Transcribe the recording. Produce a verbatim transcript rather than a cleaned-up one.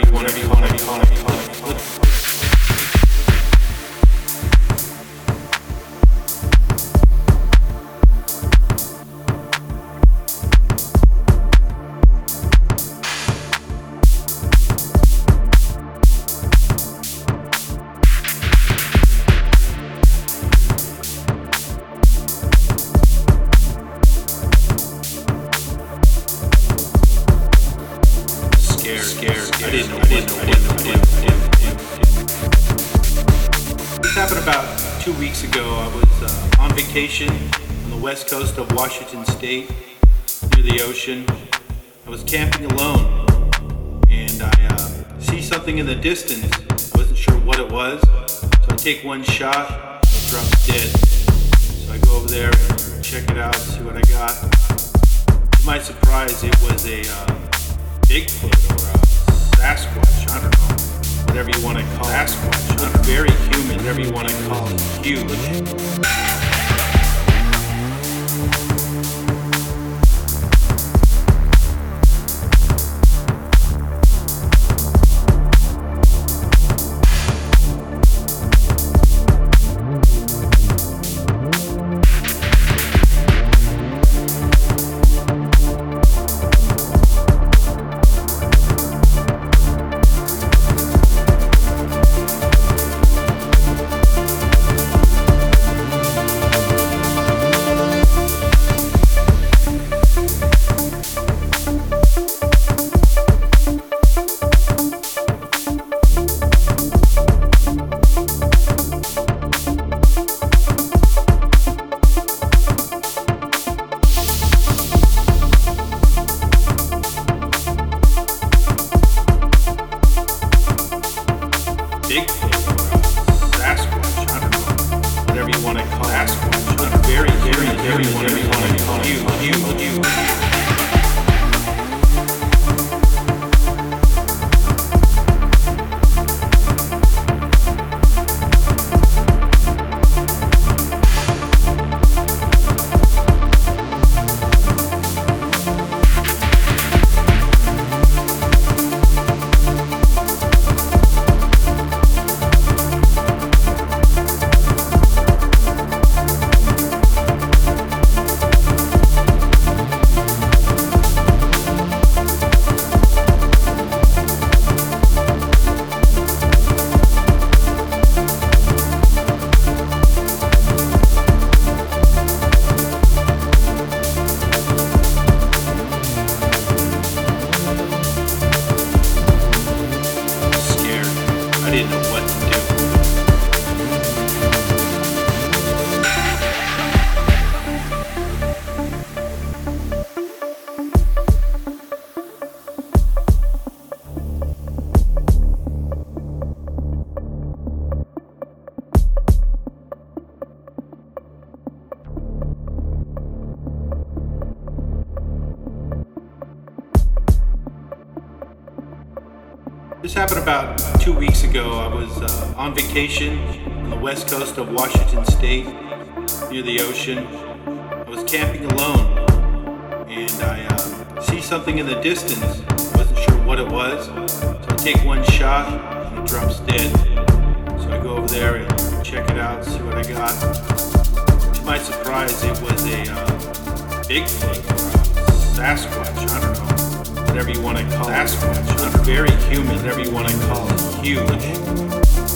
you want, whatever you want, whatever you want, whatever you want. Scared, scared. I didn't know, I didn't know, I didn't know, I didn't know, I didn't know. This happened about two weeks ago. I was uh, on vacation on the west coast of Washington State, near the ocean. I was camping alone, and I uh, see something in the distance. I wasn't sure what it was, so I take one shot, it drops dead. So I go over there and check it out, see what I got. To my surprise, it was a uh, Bigfoot or a Sasquatch, I don't know, whatever you want to call it. Sasquatch, not very human, whatever you want to call it. Huge. Bigfoot, Sasquatch, I don't know, whatever you want to call it. Sasquatch, not very, very, very, whatever you want to call it. Huge, huge, huge. I didn't know what to do. This happened about two weeks ago. I was uh, on vacation on the west coast of Washington State, near the ocean. I was camping alone, and I uh, see something in the distance. I wasn't sure what it was, so I take one shot, and it drops dead. So I go over there and check it out, see what I got. To my surprise, it was a uh, Bigfoot or a Sasquatch, I don't know, whatever you want to call it. Sasquatch, not very human, whatever you want to call it. Huge.